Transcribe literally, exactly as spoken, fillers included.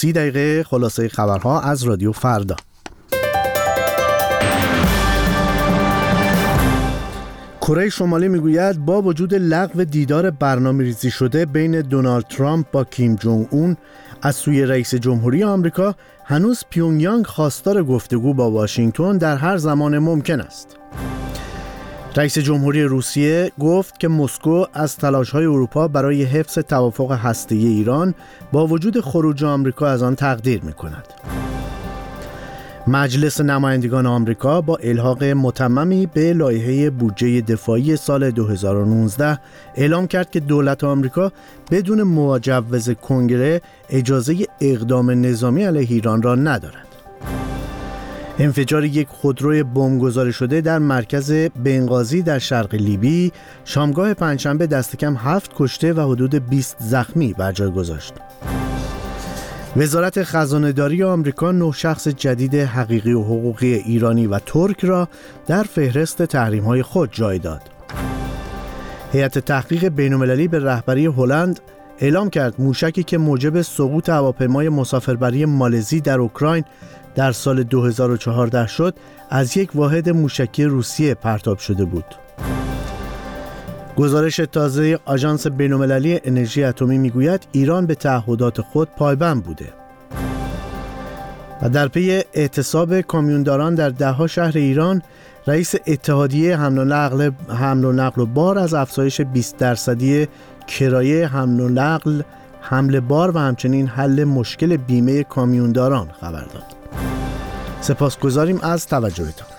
سی دقیقه خلاصه خبرها از رادیو فردا. کره شمالی میگوید با وجود لغو دیدار برنامه‌ریزی شده بین دونالد ترامپ با کیم جونگ اون از سوی رئیس جمهوری آمریکا، هنوز پیونگیانگ خواستار گفتگو با واشنگتن در هر زمان ممکن است. رئیس جمهوری روسیه گفت که مسکو از تلاش‌های اروپا برای حفظ توافق هسته‌ای ایران با وجود خروج آمریکا از آن تقدیر می‌کند. مجلس نمایندگان آمریکا با الحاق متممی به لایحه بودجه دفاعی سال دو هزار و نوزده اعلام کرد که دولت آمریکا بدون مجوز کنگره اجازه اقدام نظامی علیه ایران را ندارد. انفجار یک خودروی بمبگذاری شده در مرکز بنغازی در شرق لیبی شامگاه پنجشنبه دست کم هفت کشته و حدود بیست زخمی بر جای گذاشت. وزارت خزانه‌داری آمریکا نه شخص جدید حقیقی و حقوقی ایرانی و ترک را در فهرست تحریم‌های خود جای داد. هیئت تحقیق بین‌المللی به رهبری هلند اعلام کرد موشکی که موجب سقوط هواپیمای مسافربری مالزی در اوکراین در سال دو هزار و چهارده شد، از یک واحد موشکی روسیه پرتاب شده بود. گزارش تازه آژانس بین‌المللی انرژی اتمی میگوید ایران به تعهدات خود پایبند بوده. و در پی اعتصاب کامیونداران در ده‌ها شهر ایران، رئیس اتحادیه حمل و نقل حمل و نقل و بار از افزایش بیست درصدی کرایه حمل و نقل، حمل بار و همچنین حل مشکل بیمه کامیونداران خبر داد. سپاسگزاریم از توجهتان.